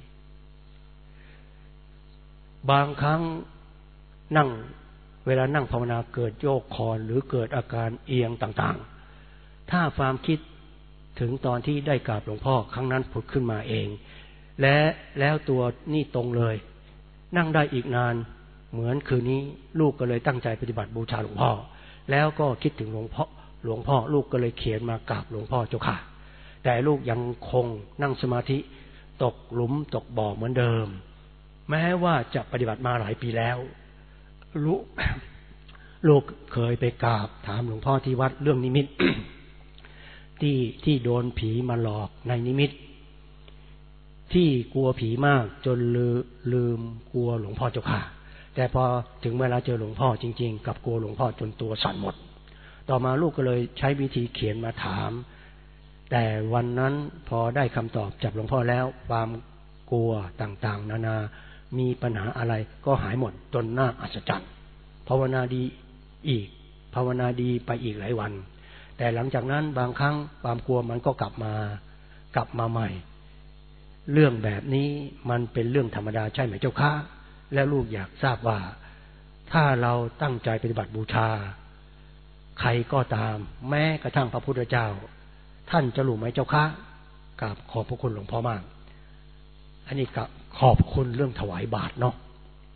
Speaker 1: บางครั้งนั่งเวลานั่งภาวนาเกิดโยกคอนหรือเกิดอาการเอียงต่างๆถ้าความคิดถึงตอนที่ได้กราบหลวงพ่อครั้งนั้นผุดขึ้นมาเองและแล้วตัวนี่ตรงเลยนั่งได้อีกนานเหมือนคืนนี้ลูกก็เลยตั้งใจปฏิบัติบูชาหลวงพ่อแล้วก็คิดถึงหลวงพ่อหลวงพ่อลูกก็เลยเขียนมากราบหลวงพ่อเจ้าค่ะแต่ลูกยังคงนั่งสมาธิตกหลุมตกบ่อเหมือนเดิมแม้ว่าจะปฏิบัติมาหลายปีแล้วลูก ลูกเคยไปกราบถามหลวงพ่อที่วัดเรื่องนิมิต ที่ที่โดนผีมาหลอกในนิมิตที่กลัวผีมากจนลืมลืมกลัวหลวงพ่อเจ้าค่ะแต่พอถึงเวลาเจอหลวงพ่อจริงๆกับกลัวหลวงพ่อจนตัวสั่นหมดต่อมาลูกก็เลยใช้วิธีเขียนมาถามแต่วันนั้นพอได้คำตอบจากหลวงพ่อแล้วความกลัวต่างๆนานามีปัญหาอะไรก็หายหมดจนน่าอัศจรรย์ภาวนาดีอีกภาวนาดีไปอีกหลายวันแต่หลังจากนั้นบางครั้งความกลัวมันก็กลับมากลับมาใหม่เรื่องแบบนี้มันเป็นเรื่องธรรมดาใช่ไหมเจ้าค่ะและลูกอยากทราบว่าถ้าเราตั้งใจปฏิบัติบูชาใครก็ตามแม้กระทั่งพระพุทธเจ้าท่านจะรู้ไหมเจ้าค่ะกราบขอบพระคุณหลวงพ่อมากอันนี้ก็ขอบคุณเรื่องถวายบาตรเนาะ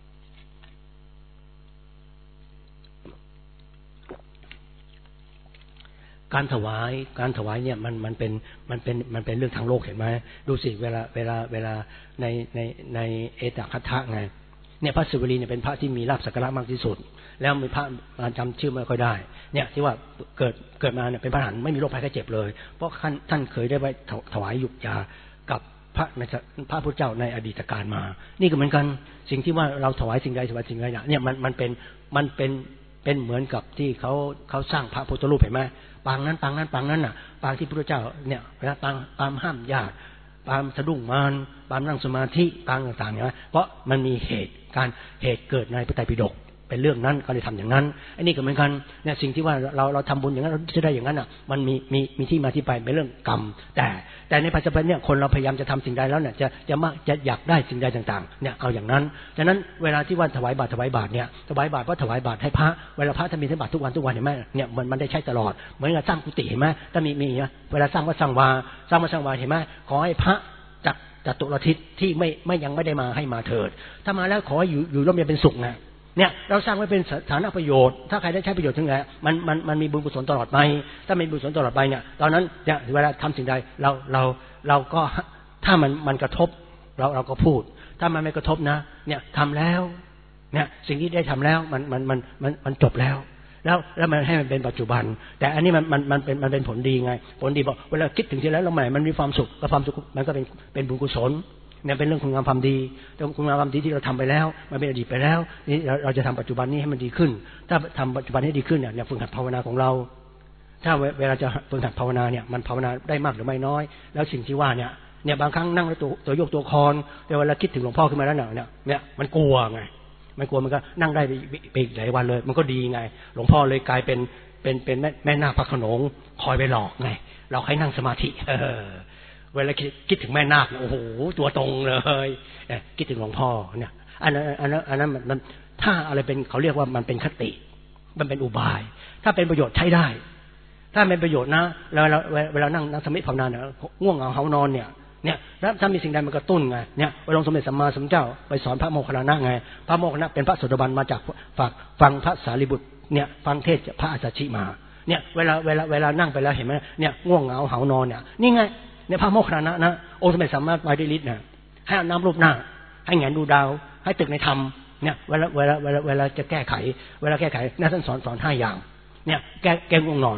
Speaker 1: การถวายการถวายเนี่ยมันมันเป็นมันเป็นมันเป็นเรื่องทางโลกเห็นไหมดูสิเวลาเวลาเวลาในในในเอตคัทธะไงเนี่ยพระศิวลีเนี่ยเป็นพระที่มีลาภสักการะมากที่สุดแล้วมีพระมาจำชื่อไม่ค่อยได้เนี่ยที่ว่าเกิดเกิดมาเนี่ยเป็นพระอรหันต์ไม่มีโรคภัยไข้เจ็บเลยเพราะท่านท่านเคยได้ไปถวายยุกยากับพระพระพุทธเจ้าในอดีตการมานี่ก็เหมือนกันสิ่งที่ว่าเราถวายสิ่งใดถวายสิ่งใดเนี่ยมันมันเป็นมันเป็นเป็นเหมือนกับที่เขาเขาสร้างพระพุทธรูปเห็นไหมปางนั้นปางนั้นปางนั้นน่ะปางที่พระพุทธเจ้าเนี่ยเวลาปางปางห้ามญาติปางสะดุ้งมารปางนั่งสมาธิปางต่างๆเนี่ยเพราะมันมีเหตุการเหตุเกิดในพระไตรปิฎกเป็นเรื่องนั้นก็เลยทำอย่างนั้นอันนี้ก็เหมือนกันเนี่ยสิ่งที่ว่าเราเราทำบุญอย่างนั้นเราจะได้อย่างนั้นอ่ะมันมีมีมีที่มาที่ไปเป็นเรื่องกรรมแต่แต่ในปัจจุบันเนี่ยคนเราพยายามจะทำสิ่งใดแล้วเนี่ยจะจะมากจะอยากได้สิ่งใดต่างๆเนี่ยเอาอย่างนั้นฉะนั้นเวลาที่ว่าถวายบาตรถวายบาตรเนี่ยถวายบาตรเพราะถวายบาตรให้พระเวลาพระท่านมีถวายบาตรทุกวันทุกวันเห็นไหมเนี่ยมันมันได้ใช้ตลอดเหมือนกับสร้างกุฏิเห็นไหมถ้ามีมีนะเวลาสร้างวัดสร้างวาสร้างวัดสร้างวาเห็นไหมขอให้พระจักจัตุรทิศที่ไม่ไม่ยังไม่ได้มาให้มาเถิดถ้ามาแล้วขออยู่อยู่ร่มเย็นเป็นสุขนะเนี่ยเราสร้างไว้เป็นสาธารณประโยชน์ถ้าใครได้ใช้ประโยชน์ถึงไหนมันมันมันมีบุญกุศลตลอดไปถ้ามีบุญกุศลตลอดไปเนี่ยตอนนั้นเนี่ยเวลาทำสิ่งใดเราเราเราก็ถ้ามันมันกระทบเราเราก็พูดถ้ามันไม่กระทบนะเนี่ยทำแล้วเนี่ยสิ่งที่ได้ทำแล้วมันมันมันมันมันจบแล้วแล้วแล้วมันให้มันเป็นปัจจุบันแต่อันนี้มันมันมันเป็นมันเป็นผลดีไงผลดีบอกเวลาคิดถึงทีแล้วเราใหม่มันมีความสุขกับความสุขมันก็เป็นเป็นบุญกุศลเนี่ยเป็นเรื่องคุณงามความดีแต่คุณงามความดีที่เราทำไปแล้วมันเป็นอดีตไปแล้วนี่เราเราจะทำปัจจุบันนี้ให้มันดีขึ้นถ้าทำปัจจุบันให้ดีขึ้นเนี่ยฝึกหัดภาวนาของเราถ้าเวลาจะฝึกหัดภาวนาเนี่ยมันภาวนาได้มากหรือไม่น้อยแล้วสิ่งที่ว่าเนี่ยเนี่ยบางครั้งนั่งแล้วตัวตัวโยกตัวคอนแต่เวลาคิดถึงหลวงพ่อขึ้นมาแล้วเนี่ยเนี่ยมันกลัวไงมันกลัวมันก็นั่งได้ไปอีกหลายวันเลยมันก็ดีไงหลวงพ่อเลยกลายเป็นเป็นเป็นแม่แม่นาคพระโขนงคอยไปหลอกไงเราให้นั่งสมาธิเออเวลาคิดถึงแม่นาคโอ้โหตัวตรงเลยคิดถึงหลวงพ่อเนี่ยอันนั้นอันนั้นอันนั้นมันถ้าอะไรเป็นเขาเรียกว่ามันเป็นคติมันเป็นอุบายถ้าเป็นประโยชน์ใช้ได้ถ้าเป็นประโยชน์นะแล้วเวลานั่งนั่งสมาธิภาวนาเนี่ยง่วงเหงาเหานอนเนี่ยเนี่ยแล้วถ้ามีสิ่งใดมันกระตุ้นไงเนี่ยพระองค์สมเด็จสัมมาสัมพุทธเจ้าไปสอนพระโมคคัลลานะไงพระโมคคัลลานะเป็นพระโสดาบันมาจากฝากฟังพระสารีบุตรเนี่ยฟังเทศพระอัสสชิมาเนี่ยเวลาเวลาเวลานั่งไปแล้วเห็นไหมเนี่ยง่วงเหงาเหานอนเนี่ยนี่ไงเนี่ยพระโมคคัลลานะนะองค์สมเด็จสัมมาสัมพุทธเจ้านะให้น้ำรูปหน้าให้แงนดูดาวให้ตึกในธรรมเนี่ยเวลาเวลาเวลาเวลาจะแก้ไขเวลาแก้ไขน่าท่านสอนสอนห้าอย่างเนี่ยแก้แก้ง่วงนอน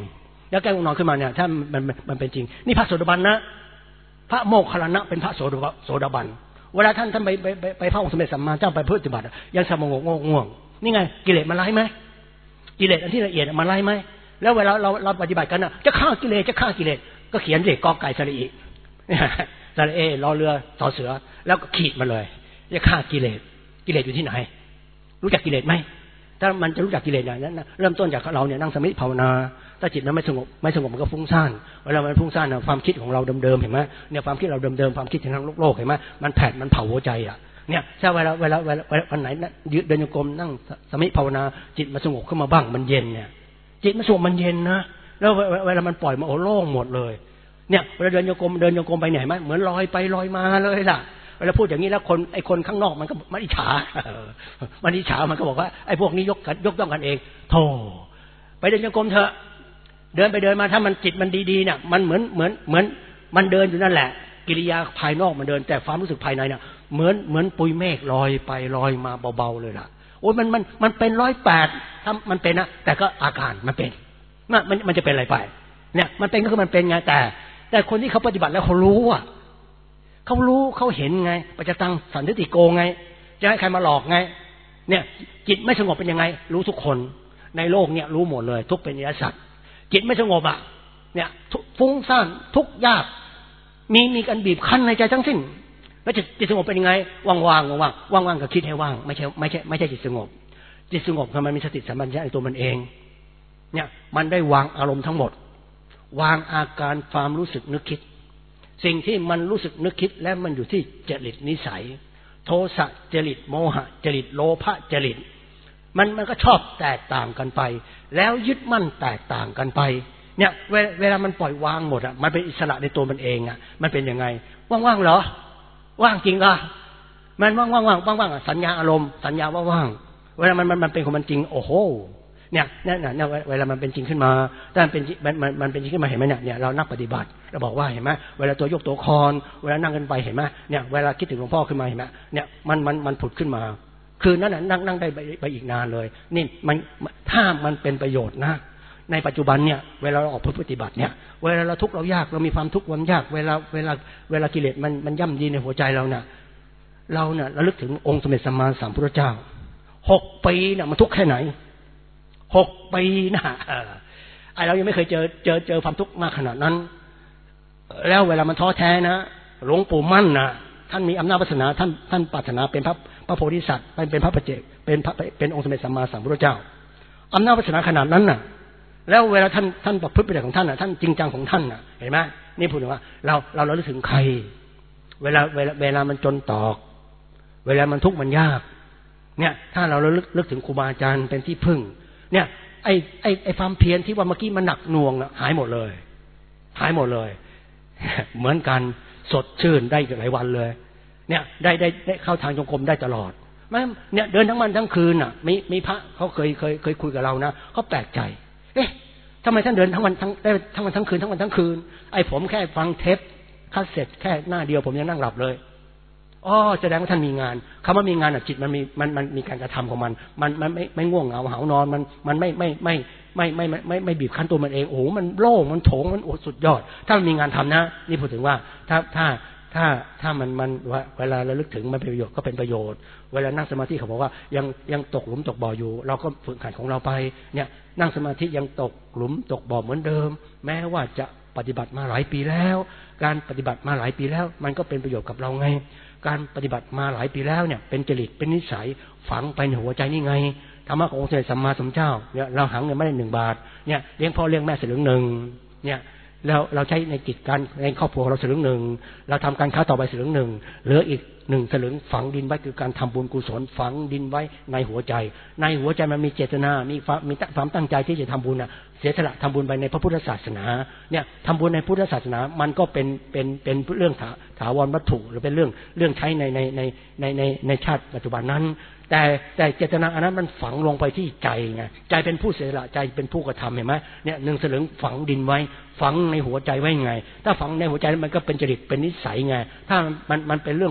Speaker 1: แล้วแก้ง่วงนอนขึ้นมาเนี่ยถ้ามันมันเป็นจริงนี่พระโสดาบันนะพระโมคคัลลานะเป็นพระโสดาโสดาบันเวลาท่านท่านไปไปไปไปพระองค์สมเด็จสัมมาเจ้าไปปฏิบัติยังสงบง่วงนี่ไงกิเลสมันไล่ไหมกิเลสอันที่ละเอียดมันไล่ไหมแล้วเวลาเราเราปฏิบัติกันนะจะฆ่ากิเลสจะฆ่ากิเลสก็เขียนเด็กกอไก่สระอีสระเอรอเรือต่อเสือแล้วก็ขีดมาเลยจะฆ่ากิเลสกิเลสอยู่ที่ไหนรู้จักกิเลสไหมถ้ามันจะรู้จักกิเลสอย่างนั้นเริ่มต้นจากเราเนี่ยนั่งสมาธิภาวนาถ้าจิตนั้นไม่สงบไม่สงบมันก็ฟุ้งซ่านเวลามันฟุ้งซ่านนะความคิดของเราเดิมๆเห็นไหมเนี่ยความคิดเราเดิมๆความคิดทางโลกๆเห็นไหมมันแผดมันเผาหัวใจอ่ะเนี่ยถ้าเวลาเวลาเวลาวันไหนยืดเดินโยกมนั่งสมาธิภาวนาจิตมันสงบขึ้นมาบ้างมันเย็นเนี่ยจิตมันสงบมันเย็นนะแล้วเวลามันปล่อยมาโอ้โล่งหมดเลยเนี่ยเวลาเดินโยกมเดินโยกมไปไหนไหมเหมือนลอยไปลอยมาเลยล่ะเวลาพูดอย่างนี้แล้วคนไอ้คนข้างนอกมันก็มันอิจฉามันอิจฉามันก็บอกว่าไอ้พวกนี้ยกกันยกต้องกันเองโธ่ไปเดินโยกมเถอะเดินไปเดินมาถ้ามันจิตมันดีๆเนี่ยมันเหมือนเหมือนเหมือนมันเดินอยู่นั่นแหละกิริยาภายนอกมันเดินแต่ความรู้สึกภายในเนี่ยเหมือนเหมือนปุยเมฆลอยไปลอยมาเบาๆเลยล่ะโอ้ยมันมันมันเป็นร้อยแปดถ้ามันเป็นนะแต่ก็อาการมันเป็นมันมันมันจะเป็นอะไรไปเนี่ยมันเป็นก็คือมันเป็นไงแต่แต่คนที่เขาปฏิบัติแล้วเขารู้อ่ะเขารู้เขาเห็นไงปัจจตังสันติโกไงจะให้ใครมาหลอกไงเนี่ยจิตไม่สงบเป็นยังไงรู้ทุกคนในโลกเนี่ยรู้หมดเลยทุกเป็นอริยสัจจิตไม่สงบอ่ะเนี่ยฟุ้งซ่านทุกข์ยากมีมีการบีบคั้นในใจทั้งสิ้นแล้วจิตจิตสงบเป็นยังไงว่างๆว่างๆว่างๆกับคิดให้ว่างไม่ใช่ไม่ใช่ไม่ใช่จิตสงบจิตสงบคือมันมีสติสัมปชัญญะในตัวมันเองเนี่ยมันได้วางอารมณ์ทั้งหมดวางอาการความรู้สึกนึกคิดสิ่งที่มันรู้สึกนึกคิดและมันอยู่ที่จริตนิสัยโทสะจริตโมหะจริตโลภะจริตมันมันก็ชอบแตกต่างกันไปแล้วยึดมั่นแตกต่างกันไปเนี่ยเวลาเวลามันปล่อยวางหมดอ่ะมันเป็นอิสระในตัวมันเองอ่ะมันเป็นยังไงว่างๆเหรอว่างจริงเหรอมันว่างๆว่างๆว่างๆสัญญาอารมณ์สัญญาว่าว่างเวลามันมันมันเป็นของมันจริงโอ้โหเนี่ยเนี่ยเนี่ยเวลามันเป็นจริงขึ้นมาถ้ามันเป็นมันมันมันเป็นจริงขึ้นมาเห็นไหมเนี่ยเนี่ยเรานักปฏิบัติเราบอกว่าเห็นไหมเวลาตัวยกตัวคอนเวลานั่งกันไปเห็นไหมเนี่ยเวลาคิดถึงหลวงพ่อขึ้นมาเห็นไหมเนี่ยมันมันมันผุดขึ้นมาคือนั่นน่ะนั่งนั่งได้ไปไปอีกนานเลยนี่มันถ้ามันเป็นประโยชน์นะในปัจจุบันเนี่ยเวลาเราออกปฏิบัติเนี่ยเวลาเราทุกข์เรายากเรามีความทุกข์ความยากเวลาเวลาเวลากิเลสมันมันย่ำยีในหัวใจเราเนี่ยเราเนี่ยระลึกถึงองค์สมเด็จสัมมาสัมพุทธเจ้าหกปีเนี่ยมันทุกข์แค่ไหนหกปีนะไอเรายังไม่เคยเจอเจอเจอความทุกข์มากขนาดนั้นแล้วเวลามันท้อแท้นะหลวงปู่มั่นนะท่านมีอำนาจวาสนาท่านท่านปรารถนาเป็นพระพระโพธิสัตว์เป็นพระปัจเจกเป็นพระเป็นองค์สมเด็จสัมมาสัมพุทธเจ้าอำนาจวาสนาขนาดนั้นน่ะแล้วเวลาท่านท่านประพฤติปฏิบัติของท่านน่ะท่านจริงจังของท่านน่ะเห็นไหมนี่พูดถึงว่าเราเราเราลึกถึงใครเวลาเวลาเวลามันจนตอกเวลามันทุกข์มันยากเนี่ยถ้าเราเราลึกลึกถึงครูบาอาจารย์เป็นที่พึ่งเนี่ยไอ้ไอ้ไอ้ความเพียรที่ว่าเมื่อกี้มันหนักหน่วงน่ะหายหมดเลยหายหมดเลยเหมือนกันสดชื่นได้หลายวันเลยเนี่ยได้ได้ได้เข้าทางจงกรมได้ตลอดไม่เนี่ยเดินทั้งวันทั้งคืนน่ะมีมีพระเขาเคยเคยเคยคุยกับเรานะเขาแปลกใจเอ๊ะทำไมท่านเดินทั้งวันทั้งได้ทั้งวันทั้งคืนทั้งวันทั้งคืนไอ้ผมแค่ฟังเทปคาสเซ็ตแค่หน้าเดียวผมยังนั่งหลับเลยอ๋อแสดงว่าท่านมีงานคำว่ามีงานอ่ะจิตมันมีมันมันมีการกระทำของมันมันมันไม่ไม่ง่วงเหงาหาวนอนมันมันไม่ไม่ไม่ไม่ไม่ไม่ไม่ไม่บีบคั้นตัวมันเองโอ้โหมันโล่งมันโถงมันโอ้สุดยอดถ้ามันมีงานทำนะนี่พูดถึงว่าถ้าถ้าถ้าถ้ามันมันเวลาเราลึกถึงมันเป็นประโยชน์ก็เป็นประโยชน์เวลานั่งสมาธิเขาบอกว่ายังยังตกหลุมตกบ่ออยู่เราก็ฝึกขันของเราไปเนี่ยนั่งสมาธิยังตกหลุมตกบ่อเหมือนเดิมแม้ว่าจะปฏิบัติมาหลายปีแล้วการปฏิบัติมาหลายปีแล้วมันก็เป็นประโยชน์กับเราไงการปฏิบัติมาหลายปีแล้วเนี่ยเป็นจริตเป็นนิสัยฝังไปในหัวใจนี่ไงธรรมะขององค์สมเด็จสัมมาสัมพุทธเจ้าเนี่ยเราหาเงินไม่ได้หนึ่งบาทเนี่ยเลี้ยงพ่อเลี้ยงแม่สลึงหนึ่งเนี่ยแล้วเราใช้ในกิจการในครอบครัวเราสลึงหนึ่งเราทำการค้าต่อไปสลึงหนึ่งเหลืออีกหนึ่งสลึงฝังดินไว้คือการทำบุญกุศลฝังดินไว้ในหัวใจในหัวใจมันมีเจตนามีมีความตั้งใจที่จะทำบุญน่ะเสียสละทำบุญไปในพระพุทธศาสนาเนี่ยทำบุญในพุทธศาสนามันก็เป็นเป็นเป็นเรื่องถาถาวรวัตถุหรือเป็นเรื่องเรื่องใช้ในในในในในในชาติปัจจุบันนั้นแต่แต่เจตนาอันนั้นมันฝังลงไปที่ใจไงใจเป็นผู้เสียสละใจเป็นผู้กระทำเห็นไหมเนี่ยหนึ่งสลึงฝังดินไว้ฝังในหัวใจไว้ไงถ้าฝังในหัวใจมันก็เป็นจริตเป็นนิสัยไงถ้ามันมันเป็นเรื่องเรื่องของ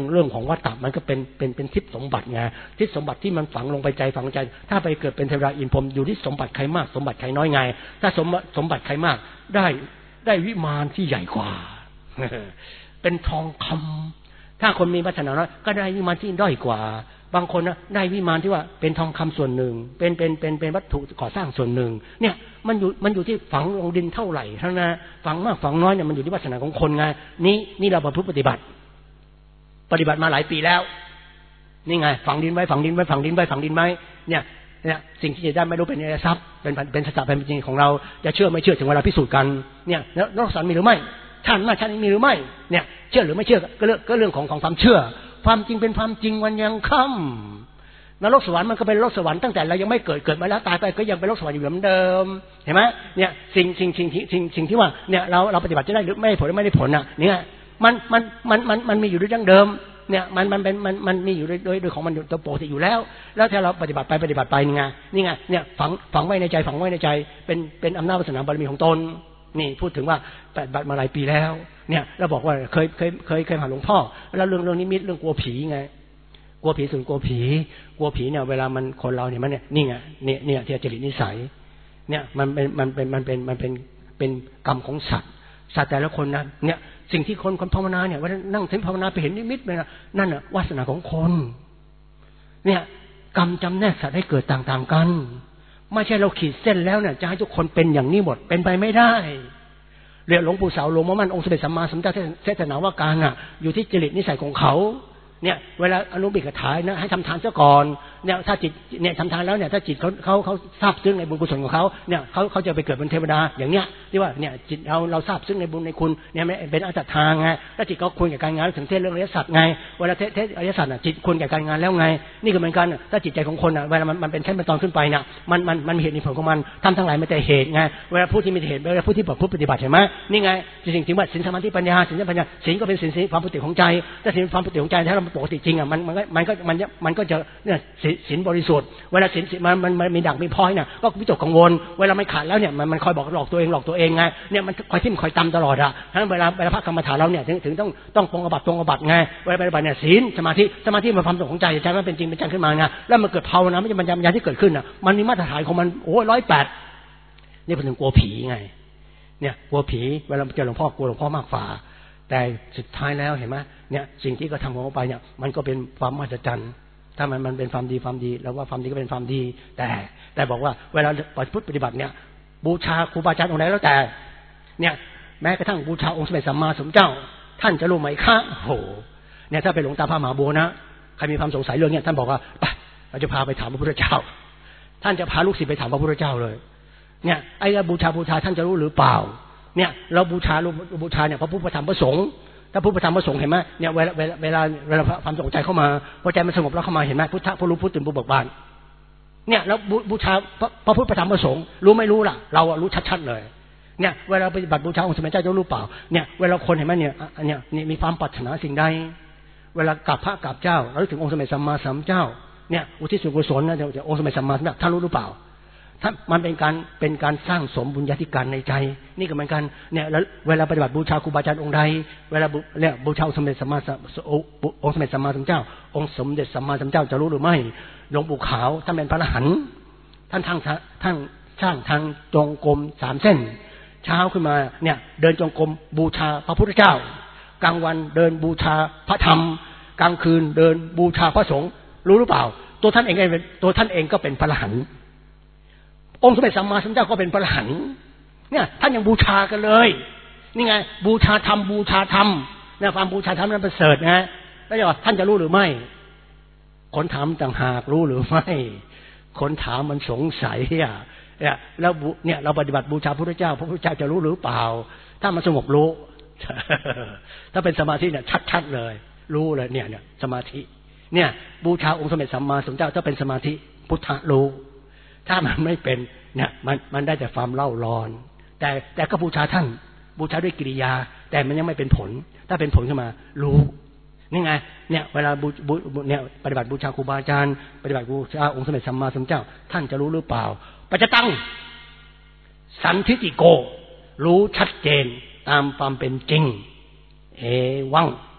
Speaker 1: วัฏฏะมันก็เป็นเป็นเป็นทิพย์สมบัติไงทิพย์สมบัติที่มันฝังลงไปใจฝังใจถ้าไปเกิดเป็นเทวดาอินพรหมอยู่ที่สมบัติใครมากสมบัติใครน้อยไงถ้าสมบัติสมบัติใครมากได้ได้วิมานที่ใหญ่กว่าเป็นทองคำถ้าคนมีวาสนาน้อยก็ได้วิมานที่ด้อยกว่าบางคนนะได้วิมานที่ว่าเป็นทองคำส่วนหนึ่งเป็นเป็นเป็นเป็นวัตถุก่อสร้างส่วนหนึ่งเนี่ยมันอยู่มันอยู่ที่ฝังลงดินเท่าไหร่เท่านั้นฝังมากฝังน้อยเนี่ยมันอยู่ที่วาสนาของคนไงนี่นี่เราประพฤติปฏิบัติปฏิบัติมาหลายปีแล้วนี่ไงฝังดินไว้ฝังดินไว้ฝังดินไว้ฝังดินไว้เนี่ยเนี่ยสิ่งที่จะได้ไม่รู้เป็นอะไรทรัพย์เป็นเป็นสัจจะเป็นจริงของเราจะเชื่อไม่เชื่อถึงเวลาพิสูจน์กันเนี่ยแล้วนรกสวรรค์มีหรือไม่ท่านมาท่านมีหรือไม่เนี่ยเชื่อหรือไม่เชื่อก็เรื่องก็เรื่องของของความเชื่อความจริงเป็นความจริงวันยังค่ำนรกสวรรค์มันก็เป็นนรกสวรรค์ตั้งแต่เรายังไม่เกิดเกิดมาแล้วตายไปก็ยังเป็นนรกสวรรค์อยู่เหมือนเดิมเห็นไหมเนี่ยสิ่งสิ่งสิ่งสิ่งสิ่งที่ว่าเนี่ยเราเราปฏิบัติจะได้หรือไม่ได้ผลหรือไม่ได้ผลอ่ะเนี่ยมันมันมันมันมันมีอยู่ด้วยดั้งเดิมเนี่ยมันมันเป็นมันมันมีอยู่โดยโดยของมันตัวปกติอยู่แล้วแล้วถ้าเราปฏิบัติไปปฏิบัติไปนี่ไงนี่ไงเนี่ยฝังฝังไว้ในใจฝังไว้ในใจเป็นเป็นอำนาจวาสนาบารมีของตนนี่พูดถึงว่าปฏิบัติมาหลายปีแล้วเนี่ยเราบอกว่าเคยเคยเคยเคยหาหลวงพ่อแล้วเรื่องเรื่องนิมิตเรื่องกลัวผีไงกลัวผีส่วนกลัวผีกลัวผีเนี่ยเวลามันคนเราเนี่ยมันเนี่ยนี่ไงเนี่ยเนี่ยที่จริตนิสัยเนี่ยมันเป็นมันเป็นมันเป็นมันเป็นเป็นกรรมของสัตว์สัตว์แต่ละคนนะเนี่ยสิ่งที่คนคนภาวนาเนี่ยว่านั่งถึงภาวนาไปเห็นนิมิตเลยนะนั่นน่ะวาสนาของคนเนี่ยกรรมจำแนกสัตว์ให้เกิดต่างๆกันไม่ใช่เราขีดเส้นแล้วเนี่ยจะให้ทุกคนเป็นอย่างนี้หมดเป็นไปไม่ได้เรียกหลวงปู่เสาหลวงพ่อมั่นองค์สมเด็จสัมมาสัมพุทธเจ้าเทศนาว่าการอ่ะอยู่ที่จริตนิสัยของเขาเนี่ยเวลาอนุบิกถานะให้ทำทานซะก่อนเนี่ยถ้าจิตเนี่ยทำทานแล้วเนี่ยถ้าจิตเขาเขาเขาทราบซึ้งในบุญกุศลของเขาเนี่ยเขาเขาจะไปเกิดเป็นเทวดาอย่างเนี้ยที่ว่าเนี่ยจิตเราเราทราบซึ้งในบุญในคุณเนี่ยเป็นอัตถาไงแล้วจิตเขาคุยกับการงานถึงเทศเรื่องอริยสัจไงเวลาเทศเทศอริยสัจน่ะจิตคุยกับการงานแล้วไงนี่ก็เหมือนกันถ้าจิตใจของคนอ่ะเวลามันมันเป็นขั้นเป็นตอนขึ้นไปเนี่ยมันมันมันมีเหตุมีผลของมันทำทั้งหลายไม่แต่เหตุไงเวลาผู้ที่มีเหตุเวลาผู้ที่ประพฤติปฏิบัติเห็นไหมนี่ไงสิ่งที่ว่าศีลสมาธิปัญญาศีลปัญญาศีลก็เป็นศีลความปกติของใจถ้าศีลความปกติของใจถ้าเราปกติจริงอ่ะมันมันก็มันก็มันมันก็จะเนี่ยศีลบริสุทธิ์เวลาศีลมันมันมันมีดักมีพ้อยเนี่ยก็วิตกกังวลเวลาไม่ขาดแล้วเนี่ยมันมันคอยบอกหลอกตัวเองหลอกตัวเองไงเนี่ยมันคอยทิ่มคอยตำตลอดอ่ะฉะนั้นเวลาเวลาพระกรรมฐานเราเนี่ยถึงถึงต้องต้องปรงอาบัติตรงอาบัติไงเวลาปฏิบัติเนี่ยศีลสมาธิสมาธิมันความสุขของใจใจมันเป็นจริงเป็นจังขึ้นมาไงแล้วมันเกิดภาวนาไม่ใช่ปัญญาที่เกิดขึ้นอ่ะมันมีมาตรฐานของมันโอ้ยร้อยแปดนี่เป็นถึงกลัวผีไงเนี่ยกลัวผีเวลาเจอหลวงพ่อกลัวหลวงพ่อมากฝ่าแต่สุดท้ายแล้วเห็นไหมเนี่ยสิ่งที่กระทำของเขาไปเนี่ยมันก็เป็นความมหัศจรรย์ถ้ามันมันเป็นความดีความดีแล้วว่าความดีก็เป็นความดีแต่แต่บอกว่าเวลาปฏิบัติเนี่ยบูชาครูบาอาจารย์องค์ไหนแล้วแต่เนี่ยแม้กระทั่งบูชาองค์สมเด็จสัมมาสัมพุทธเจ้าท่านจะรู้ไหมคะโอ้โหเนี่ยถ้าเป็นหลวงตาพระมหาบัวนะใครมีความสงสัยเรื่องนี้ท่านบอกว่าไปเราจะพาไปถามพระพุทธเจ้าท่านจะพาลูกศิษย์ไปถามพระพุทธเจ้าเลยเนี่ยไอ้บูชาบูชาท่านจะรู้หรือเปล่าเนี่ยเราบูชาบูชาเนี่ยพระพุทธธรรมพระสงฆ์ถ้าพุทธธรรมพระสงฆ์เห็นไหมเนี่ยเวลาเวลาเวลาเวลาความสงใจเข้ามาพอใจมันสงบแล้วเข้ามาเห็นไหมพุทธะผู้รู้ผู้ตื่นผู้เบิกบานเนี่ยแล้วบูชาพระพุทธธรรมพระสงฆ์รู้ไม่รู้ล่ะเรารู้ชัดๆเลยเนี่ยเวลาปฏิบัติบูชาองค์สมเด็จเจ้าจะรู้เปล่าเนี่ยเวลาคนเห็นไหมเนี่ยเนี่ยมีความปรารถนาสิ่งใดเวลากราบพระกราบเจ้าเราถึงองค์สมเด็จสัมมาสัมพุทธเจ้าเนี่ยอุทิศส่วนกุศลนะเดี๋ยวองค์สมเด็จสัมมาสัมพุทธเจ้าท่านรู้หรือเปล่าถ้ามันเป็นการเป็นการสร้างสมบุญญาธิการในใจนี่ก็เหมือนกันเนี่ยแล้วเวลาปฏิบัติบูชาครูบาอาจารย์องค์ใดเวลาเนี่ยบูชาองค์สมเด็จสัมมาองค์สมเด็จสัมมาสัมพุทธเจ้าองค์สมเด็จสัมมาสัมพุทธเจ้าจะรู้หรือไม่หลวงปู่ขาวท่านเป็นพระอรหันต์ท่านทางท่านสร้างทางจงกรมสามเส้นเช้าขึ้นมาเนี่ยเดินจงกรมบูชาพระพุทธเจ้ากลางวันเดินบูชาพระธรรมกลางคืนเดินบูชาพระสงฆ์รู้หรือเปล่าตัวท่านเองเป็นตัวท่านเองก็เป็นพระอรหันต์องค์สมเด็จสัมมาสัมพุทธเจ้าก็เป็นพระอรหันต์เนี่ยท่านยังบูชากันเลยนี่ไงบูชาธรรมบูชาธรรมเนี่ยความบูชาธรรมนั้นประเสริฐนะแล้วจะว่าท่านจะรู้หรือไม่คนถามต่างหากรู้หรือไม่คนถามมันสงสัยอ่ะเนี่ยแล้วเนี่ยเราปฏิบัติบูชาพระพุทธเจ้าพระพุทธเจ้าจะรู้หรือเปล่าถ้ามันสงบรู้ ถ้าเป็นสมาธิเนี่ยชัดๆเลยรู้เลยเนี่ยเนี่ยสมาธิเนี่ยบูชาองค์สมเด็จสัมมาสัมพุทธเจ้าถ้าเป็นสมาธิพุทธะรู้ถ้ามันไม่เป็นเนี่ยมันมันได้แต่ความเล่าร้อนแต่แต่ก็บูชาท่านบูชาด้วยกิริยาแต่มันยังไม่เป็นผลถ้าเป็นผลขึ้นมารู้นี่ไงเนี่ยเวลาบูบูเนี่ยปฏิบัติบูชาครูบาอาจารย์ปฏิบัติบูชาองค์สมเด็จสัมมาสัมพุทธเจ้าท่านจะรู้หรือเปล่าปัจจตังสันทิฏฐิโกรู้ชัดเจนตามความเป็นจริงเอวัง